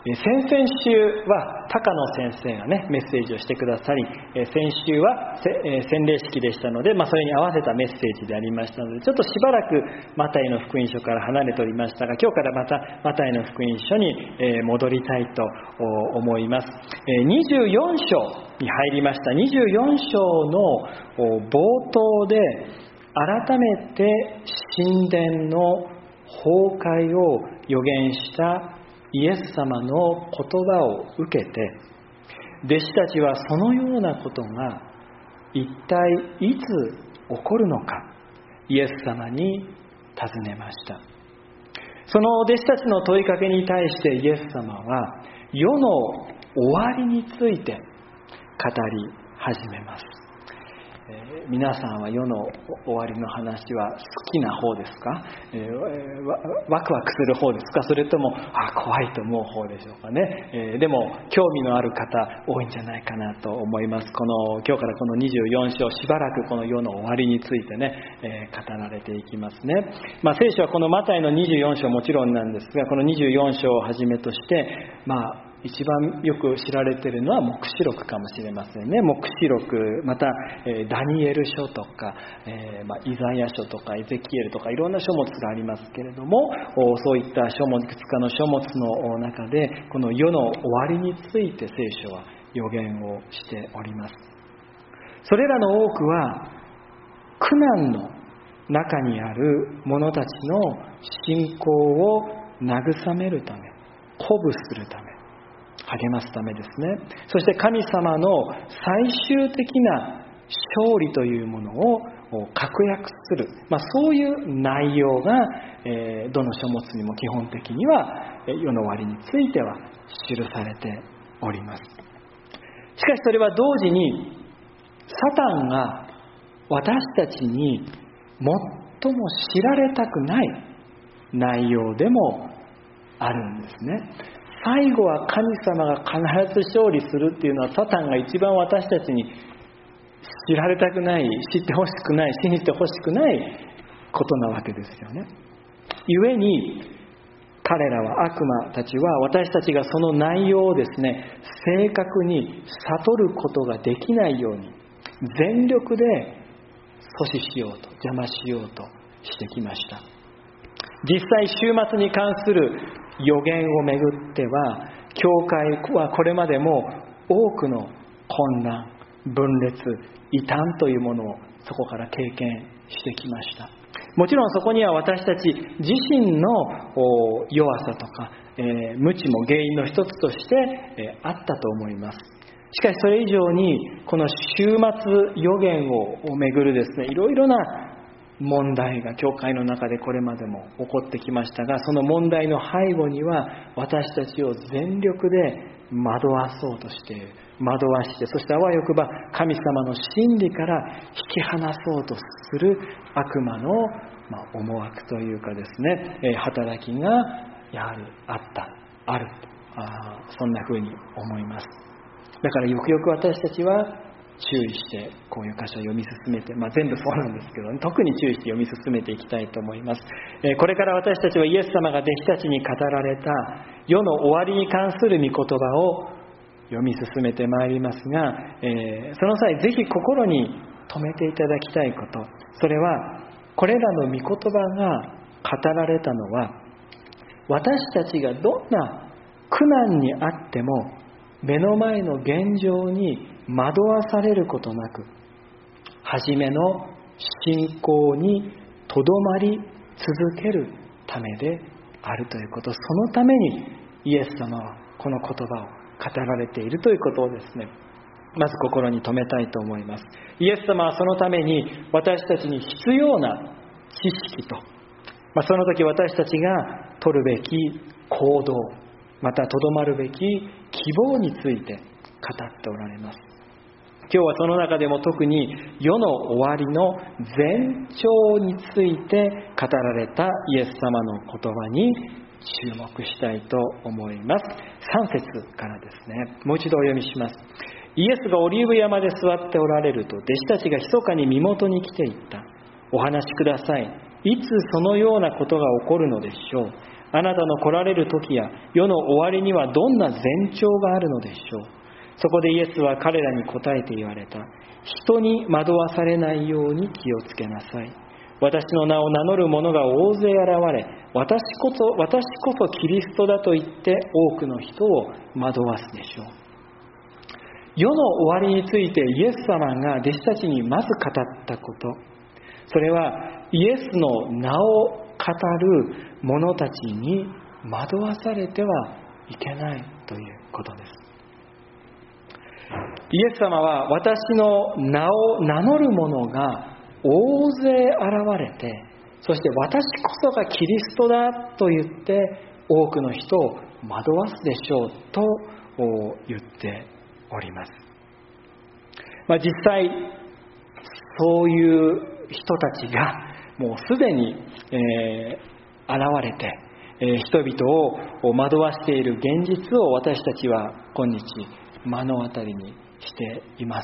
先々週は高野先生がねメッセージをしてくださり、先週は洗礼式でしたので、それに合わせたメッセージでありましたので、ちょっとしばらくマタイの福音書から離れておりましたが、今日からまたマタイの福音書に戻りたいと思います。24章に入りました。24章の冒頭で改めて神殿の崩壊を予言したイエス様の言葉を受けて、弟子たちはそのようなことが一体いつ起こるのか、イエス様に尋ねました。その弟子たちの問いかけに対してイエス様は世の終わりについて語り始めます。皆さんは世の終わりの話は好きな方ですか？ワクワクする方ですか？それとも怖いと思う方でしょうかね。でも興味のある方多いんじゃないかなと思います。今日からこの24章、しばらくこの世の終わりについてね、語られていきますね。聖書はこのマタイの24章もちろんなんですが、この24章をはじめとして一番よく知られているのは黙示録かもしれませんね。黙示録、またダニエル書とか、イザヤ書とかエゼキエルとかいろんな書物がありますけれども、そういった書物、いくつかの書物の中でこの世の終わりについて聖書は予言をしております。それらの多くは苦難の中にある者たちの信仰を慰めるため、鼓舞するため、励ますためですね。そして神様の最終的な勝利というものを確約する、そういう内容がどの書物にも基本的には世の終わりについては記されております。しかしそれは同時にサタンが私たちに最も知られたくない内容でもあるんですね。最後は神様が必ず勝利するっていうのは、サタンが一番私たちに知られたくない、知ってほしくない、信じてほしくないことなわけですよね。故に彼らは、悪魔たちは私たちがその内容をですね、正確に悟ることができないように全力で阻止しようと、邪魔しようとしてきました。実際週末に関する予言をめぐっては、教会はこれまでも多くの混乱、分裂、異端というものをそこから経験してきました。もちろんそこには私たち自身の弱さとか、無知も原因の一つとしてあったと思います。しかしそれ以上にこの週末予言をめぐるですね、いろいろな問題が教会の中でこれまでも起こってきましたが、その問題の背後には私たちを全力で惑わそうとしている、惑わして、そしてあわよくば神様の真理から引き離そうとする悪魔の思惑というかですね、働きがやはりある、そんな風に思います。だからよくよく私たちは注意してこういう箇所を読み進めて、全部そうなんですけど、特に注意して読み進めていきたいと思います。これから私たちはイエス様が弟子たちに語られた世の終わりに関する御言葉を読み進めてまいりますが、その際ぜひ心に留めていただきたいこと、それはこれらの御言葉が語られたのは、私たちがどんな苦難にあっても目の前の現状に惑わされることなく、初めの信仰にとどまり続けるためであるということ、そのためにイエス様はこの言葉を語られているということをですね、まず心に留めたいと思います。イエス様はそのために私たちに必要な知識と、その時私たちが取るべき行動、またとどまるべき希望について語っておられます。今日はその中でも特に世の終わりの前兆について語られたイエス様の言葉に注目したいと思います。3節からですね、もう一度お読みします。イエスがオリーブ山で座っておられると、弟子たちが密かに身元に来ていった。お話しください。いつそのようなことが起こるのでしょう。 あなたの来られる時や世の終わりにはどんな前兆があるのでしょう。そこでイエスは彼らに答えて言われた。人に惑わされないように気をつけなさい。私の名を名乗る者が大勢現れ、私こそキリストだと言って多くの人を惑わすでしょう。世の終わりについてイエス様が弟子たちにまず語ったこと、それはイエスの名を語る者たちに惑わされてはいけないということです。イエス様は私の名を名乗る者が大勢現れて、そして私こそがキリストだと言って多くの人を惑わすでしょうと言っております。実際そういう人たちがもうすでに、現れて、人々を惑わしている現実を私たちは今日目の当たりにしています。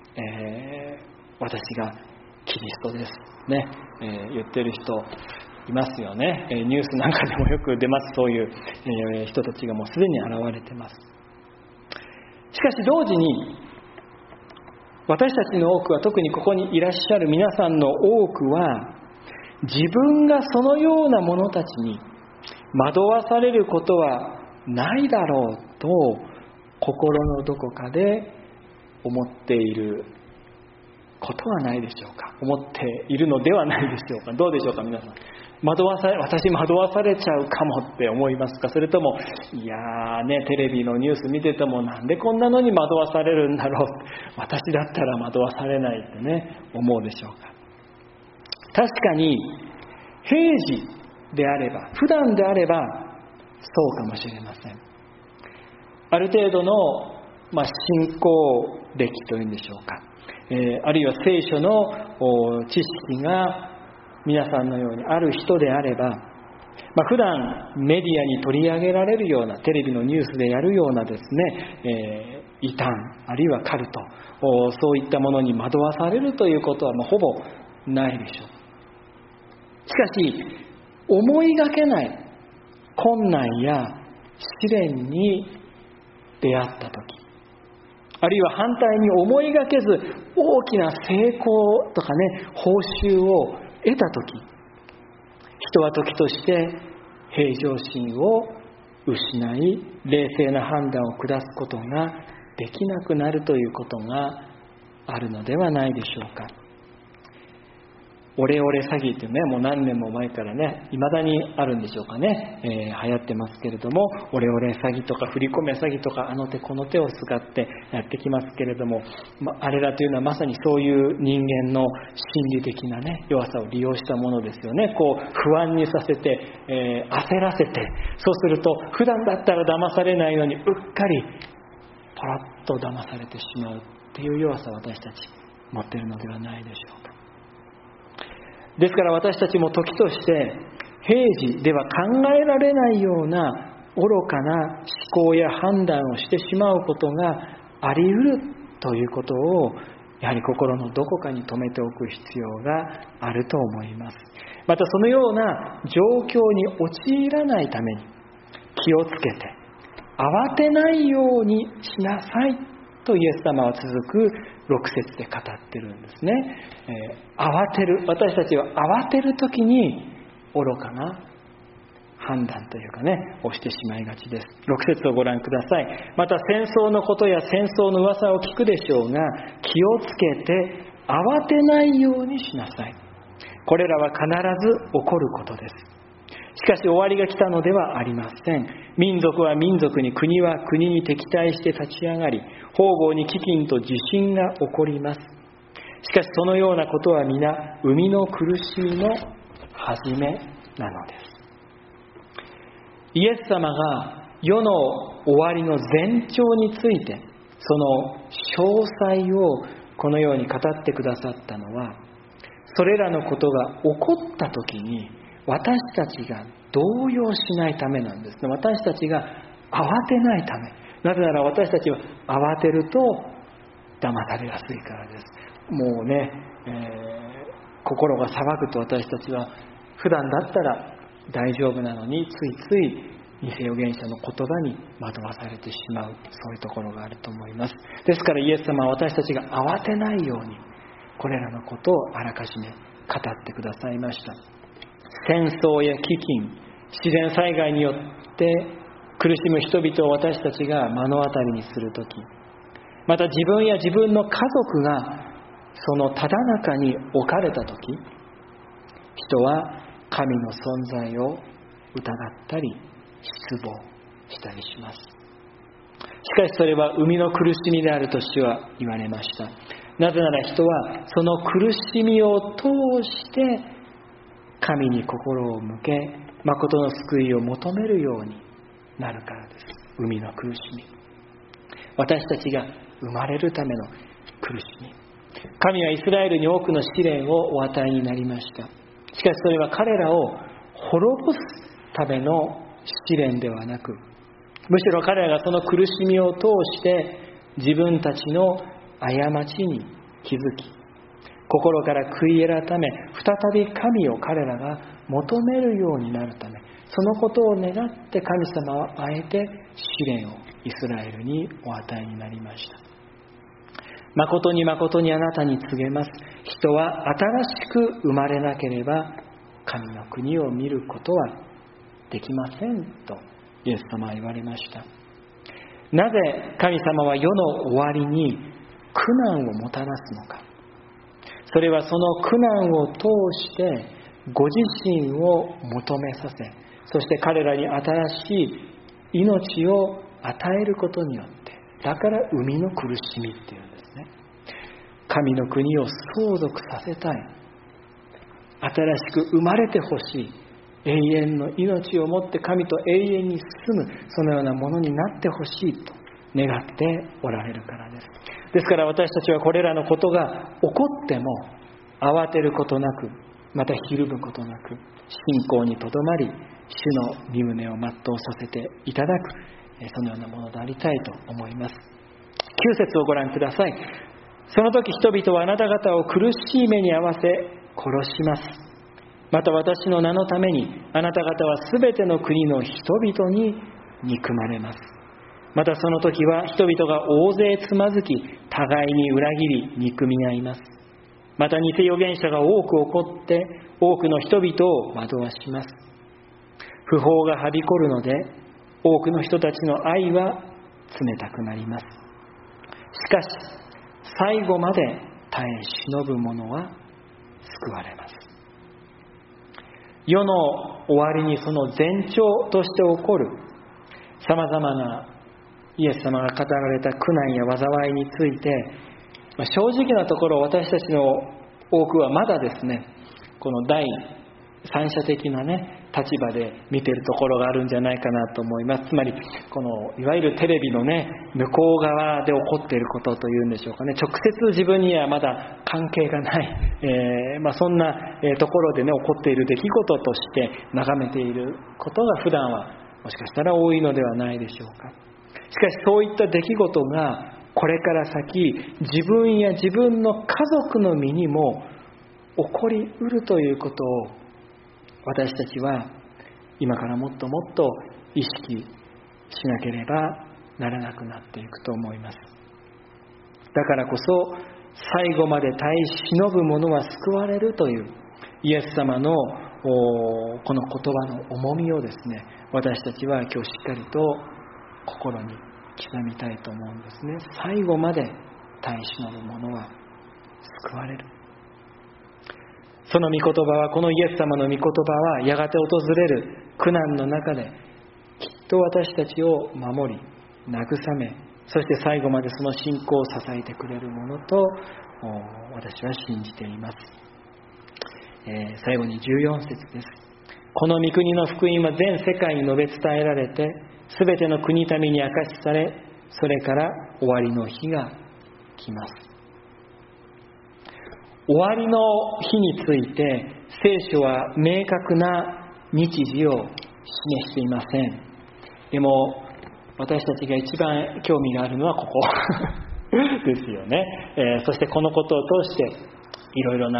私がキリストですね、言ってる人いますよね。ニュースなんかでもよく出ます。そういう、人たちがもうすでに現れています。しかし同時に私たちの多くは、特にここにいらっしゃる皆さんの多くは、自分がそのような者たちに惑わされることはないだろうと心のどこかで思っていることはないでしょうか。思っているのではないでしょうか。どうでしょうか皆さん。私惑わされちゃうかもって思いますか。それともいやーね、テレビのニュース見ててもなんでこんなのに惑わされるんだろう、私だったら惑わされないってね思うでしょうか。確かに平時であれば、普段であればそうかもしれません。ある程度の、信仰歴というんでしょうか、あるいは聖書の知識が皆さんのようにある人であれば、普段メディアに取り上げられるような、テレビのニュースでやるようなですね、異端あるいはカルト、そういったものに惑わされるということはほぼないでしょう。しかし思いがけない困難や試練に出会った時、あるいは反対に思いがけず大きな成功とかね、報酬を得た時、人は時として平常心を失い、冷静な判断を下すことができなくなるということがあるのではないでしょうか。オレオレ詐欺ってね、もう何年も前からね、未だにあるんでしょうかね、流行ってますけれども、オレオレ詐欺とか振り込め詐欺とか、あの手この手を使ってやってきますけれども、あれらというのはまさにそういう人間の心理的なね、弱さを利用したものですよね。こう不安にさせて、焦らせて、そうすると普段だったら騙されないのにうっかりポロッと騙されてしまうっていう弱さを私たち持っているのではないでしょうか。ですから私たちも時として平時では考えられないような愚かな思考や判断をしてしまうことがあり得るということを、やはり心のどこかに留めておく必要があると思います。またそのような状況に陥らないために気をつけて慌てないようにしなさいとイエス様は続く6節で語ってるんですね。慌てる、私たちは慌てるときに愚かな判断というかね、をしてしまいがちです。6節をご覧ください。また戦争のことや戦争の噂を聞くでしょうが、気をつけて慌てないようにしなさい。これらは必ず起こることです。しかし終わりが来たのではありません。民族は民族に、国は国に敵対して立ち上がり、方々に飢饉と地震が起こります。しかしそのようなことは皆生みの苦しみの始めなのです。イエス様が世の終わりの前兆について、その詳細をこのように語ってくださったのは、それらのことが起こった時に私たちが動揺しないためなんですね。私たちが慌てないため。なぜなら私たちは慌てると騙されやすいからです。もうね、心が騒ぐと私たちは普段だったら大丈夫なのに、ついつい偽預言者の言葉に惑わされてしまう、そういうところがあると思います。ですからイエス様は私たちが慌てないように、これらのことをあらかじめ語ってくださいました。戦争や飢饉、自然災害によって苦しむ人々を私たちが目の当たりにするとき、また自分や自分の家族がそのただ中に置かれたとき、人は神の存在を疑ったり失望したりします。しかしそれは生みの苦しみであると主は言われました。なぜなら人はその苦しみを通して神に心を向け、誠の救いを求めるようになるからです。生みの苦しみ、私たちが生まれるための苦しみ。神はイスラエルに多くの試練をお与えになりました。しかしそれは彼らを滅ぼすための試練ではなく、むしろ彼らがその苦しみを通して自分たちの過ちに気づき、心から悔い改め、再び神を彼らが求めるようになるため、そのことを願って神様はあえて試練をイスラエルにお与えになりました。誠に誠にあなたに告げます。人は新しく生まれなければ神の国を見ることはできませんとイエス様は言われました。なぜ神様は世の終わりに苦難をもたらすのか。それはその苦難を通してご自身を求めさせ、そして彼らに新しい命を与えることによって、だから生みの苦しみっていうんですね。神の国を相続させたい、新しく生まれてほしい、永遠の命をもって神と永遠に住む、そのようなものになってほしいと願っておられるからです。ですから私たちはこれらのことが起こっても慌てることなく、またひるむことなく、信仰にとどまり、主の御胸を全うさせていただく、そのようなものでありたいと思います。9節をご覧ください。その時人々はあなた方を苦しい目に遭わせ殺します。また私の名のためにあなた方はすべての国の人々に憎まれます。またその時は人々が大勢つまずき、互いに裏切り憎み合います。また偽預言者が多く起こって多くの人々を惑わします。不法がはびこるので多くの人たちの愛は冷たくなります。しかし最後まで耐え忍ぶ者は救われます。世の終わりにその前兆として起こるさまざまなイエス様が語られた苦難や災いについて、正直なところ私たちの多くはまだですね、この第三者的な立場で見ているところがあるんじゃないかなと思います。つまりこのいわゆるテレビの向こう側で起こっていることというんでしょうかね、直接自分にはまだ関係がない、そんなところで起こっている出来事として眺めていることが普段はもしかしたら多いのではないでしょうか。しかしそういった出来事がこれから先自分や自分の家族の身にも起こりうるということを私たちは今からもっともっと意識しなければならなくなっていくと思います。だからこそ最後まで耐え忍ぶ者は救われるというイエス様のこの言葉の重みをですね、私たちは今日しっかりと心に刻みたいと思うんですね。最後まで耐え忍ぶ者は救われる。その御言葉は、このイエス様の御言葉はやがて訪れる苦難の中できっと私たちを守り慰め、そして最後までその信仰を支えてくれるものと私は信じています。最後に14節です。この御国の福音は全世界に述べ伝えられて、すべての国民に明かしされ、それから終わりの日が来ます。終わりの日について聖書は明確な日時を示していません。でも私たちが一番興味があるのはここですよね。そしてこのことを通していろいろな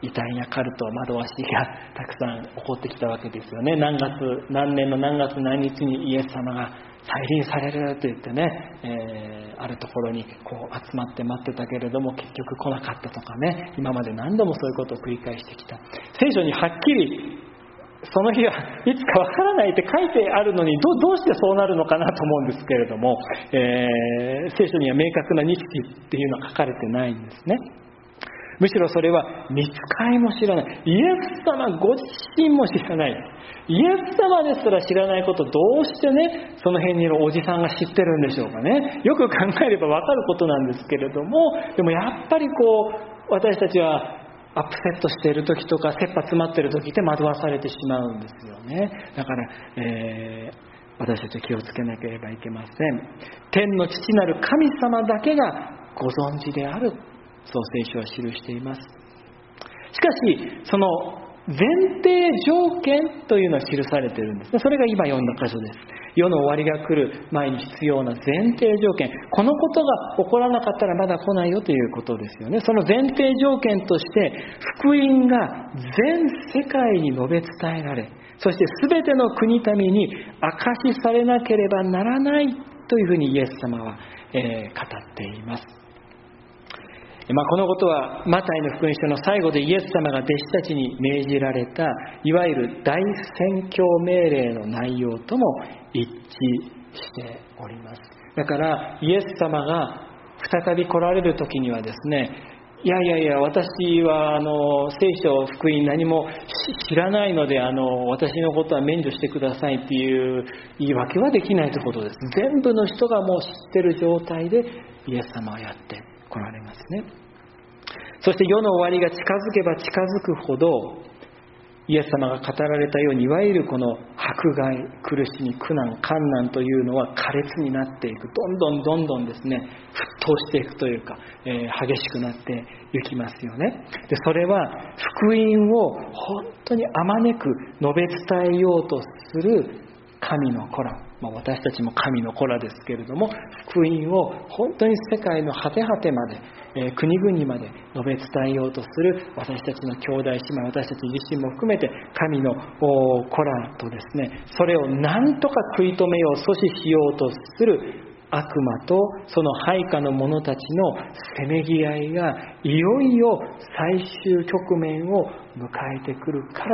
異端やカルト、惑わしがたくさん起こってきたわけですよね。何年の何月何日にイエス様が再臨されると言ってね、あるところにこう集まって待ってたけれども結局来なかったとかね、今まで何度もそういうことを繰り返してきた。聖書にはっきりその日はいつかわからないって書いてあるのにどうしてそうなるのかなと思うんですけれども、聖書には明確な日時っていうのは書かれてないんですね。むしろそれは御使いも知らない、イエス様ご自身も知らない、イエス様ですら知らないことをどうしてねその辺にいるおじさんが知ってるんでしょうかね。よく考えればわかることなんですけれども、でもやっぱりこう私たちはアップセットしている時とか切羽詰まっている時って惑わされてしまうんですよね。だから、私たちは気をつけなければいけません。天の父なる神様だけがご存知である、そう聖書は記しています。しかしその前提条件というのは記されているんですね。それが今読んだ箇所です。世の終わりが来る前に必要な前提条件、このことが起こらなかったらまだ来ないよということですよね。その前提条件として福音が全世界に述べ伝えられ、そして全ての国民に証しされなければならないというふうにイエス様は、語っています。このことはマタイの福音書の最後でイエス様が弟子たちに命じられたいわゆる大宣教命令の内容とも一致しております。だからイエス様が再び来られる時にはですね、いや私は聖書福音何も知らないので私のことは免除してくださいっていう言い訳はできないということです。全部の人がもう知っている状態でイエス様はやって来られますね。そして世の終わりが近づけば近づくほどイエス様が語られたようにいわゆるこの迫害、苦しみ、苦難、患難というのは苛烈になっていく、どんどんですね沸騰していくというか、激しくなっていきますよね。でそれは福音を本当にあまねく述べ伝えようとする神の子ら、私たちも神の子らですけれども、福音を本当に世界の果て果てまで、国々まで述べ伝えようとする私たちの兄弟姉妹、私たち自身も含めて神の子らとですね、それを何とか食い止めよう、阻止しようとする悪魔とその配下の者たちのせめぎ合いがいよいよ最終局面を迎えてくるから、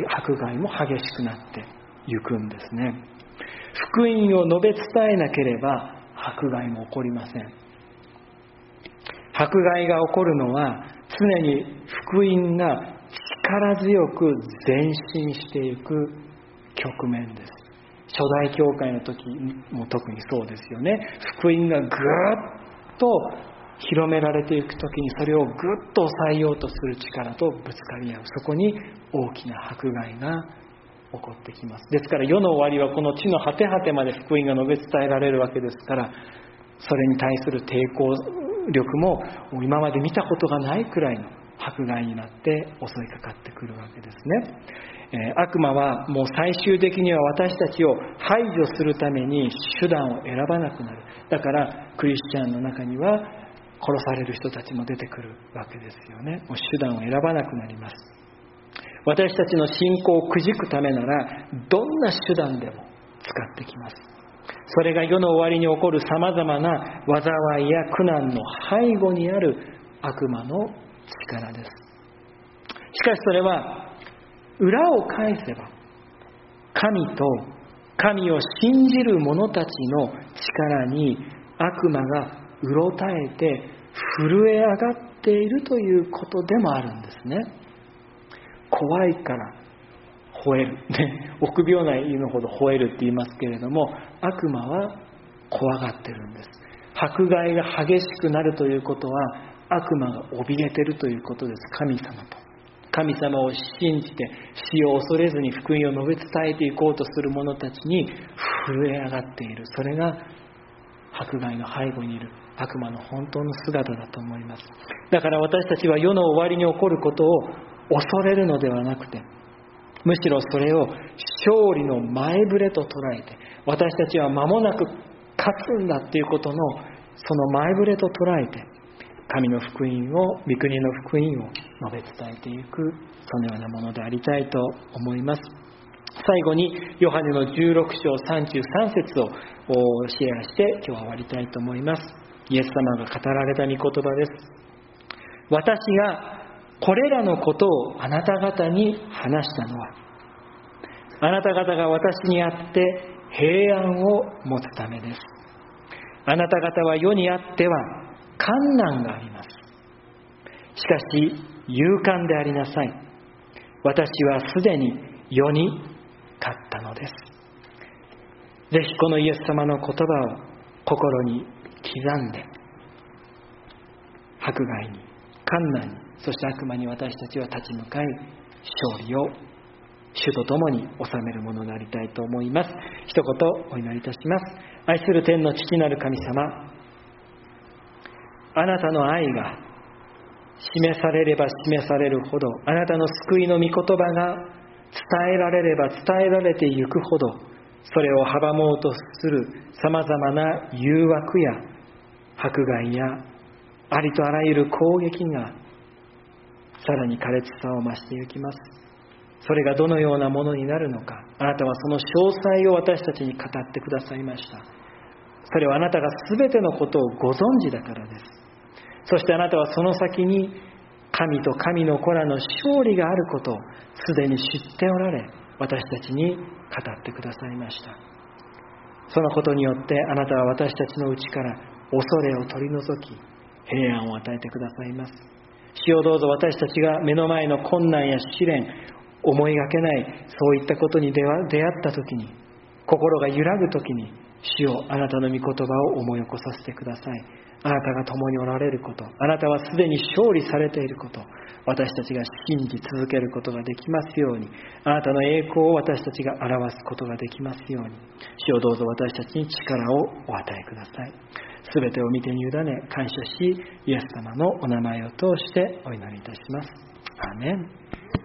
迫害も激しくなっていくんですね。福音を述べ伝えなければ迫害も起こりません。迫害が起こるのは常に福音が力強く前進していく局面です。初代教会の時も特にそうですよね。福音がぐーっと広められていく時にそれをぐっと抑えようとする力とぶつかり合う、そこに大きな迫害が起こってきます。ですから世の終わりはこの地の果て果てまで福音が述べ伝えられるわけですから、それに対する抵抗力も今まで見たことがないくらいの迫害になって襲いかかってくるわけですね。悪魔はもう最終的には私たちを排除するために手段を選ばなくなる。だからクリスチャンの中には殺される人たちも出てくるわけですよね。もう手段を選ばなくなります。私たちの信仰をくじくためならどんな手段でも使ってきます。それが世の終わりに起こるさまざまな災いや苦難の背後にある悪魔の力です。しかしそれは裏を返せば神と神を信じる者たちの力に悪魔がうろたえて震え上がっているということでもあるんですね。怖いから吠える、臆病な犬ほど吠えるって言いますけれども、悪魔は怖がってるんです。迫害が激しくなるということは悪魔が怯えてるということです。神様を信じて死を恐れずに福音を述べ伝えていこうとする者たちに震え上がっている、それが迫害の背後にいる悪魔の本当の姿だと思います。だから私たちは世の終わりに起こることを恐れるのではなくて、むしろそれを勝利の前触れと捉えて、私たちは間もなく勝つんだということのその前触れと捉えて、神の福音を、御国の福音を述べ伝えていく、そのようなものでありたいと思います。最後にヨハネの16章33節をシェアして今日は終わりたいと思います。イエス様が語られた御言葉です。私がこれらのことをあなた方に話したのは、あなた方が私にあって平安を持つためです。あなた方は世にあっては困難があります。しかし勇敢でありなさい。私はすでに世に勝ったのです。ぜひこのイエス様の言葉を心に刻んで、迫害に、困難に、そして悪魔に私たちは立ち向かい、勝利を主と共に収めるものでありたいと思います。一言お祈りいたします。愛する天の父なる神様、あなたの愛が示されれば示されるほど、あなたの救いの御言葉が伝えられれば伝えられていくほど、それを阻もうとするさまざまな誘惑や迫害やありとあらゆる攻撃がさらに苛烈さを増していきます。それがどのようなものになるのか、あなたはその詳細を私たちに語ってくださいました。それはあなたが全てのことをご存知だからです。そしてあなたはその先に神と神の子らの勝利があることをすでに知っておられ、私たちに語ってくださいました。そのことによってあなたは私たちのうちから恐れを取り除き、平安を与えてくださいます。主よ、どうぞ私たちが目の前の困難や試練、思いがけないそういったことに出会ったときに、心が揺らぐときに、主よ、あなたの御言葉を思い起こさせてください。あなたが共におられること、あなたはすでに勝利されていること、私たちが信じ続けることができますように、あなたの栄光を私たちが表すことができますように、主よ、どうぞ私たちに力をお与えください。すべてを御手に委ね感謝し、イエス様のお名前を通してお祈りいたします。アーメン。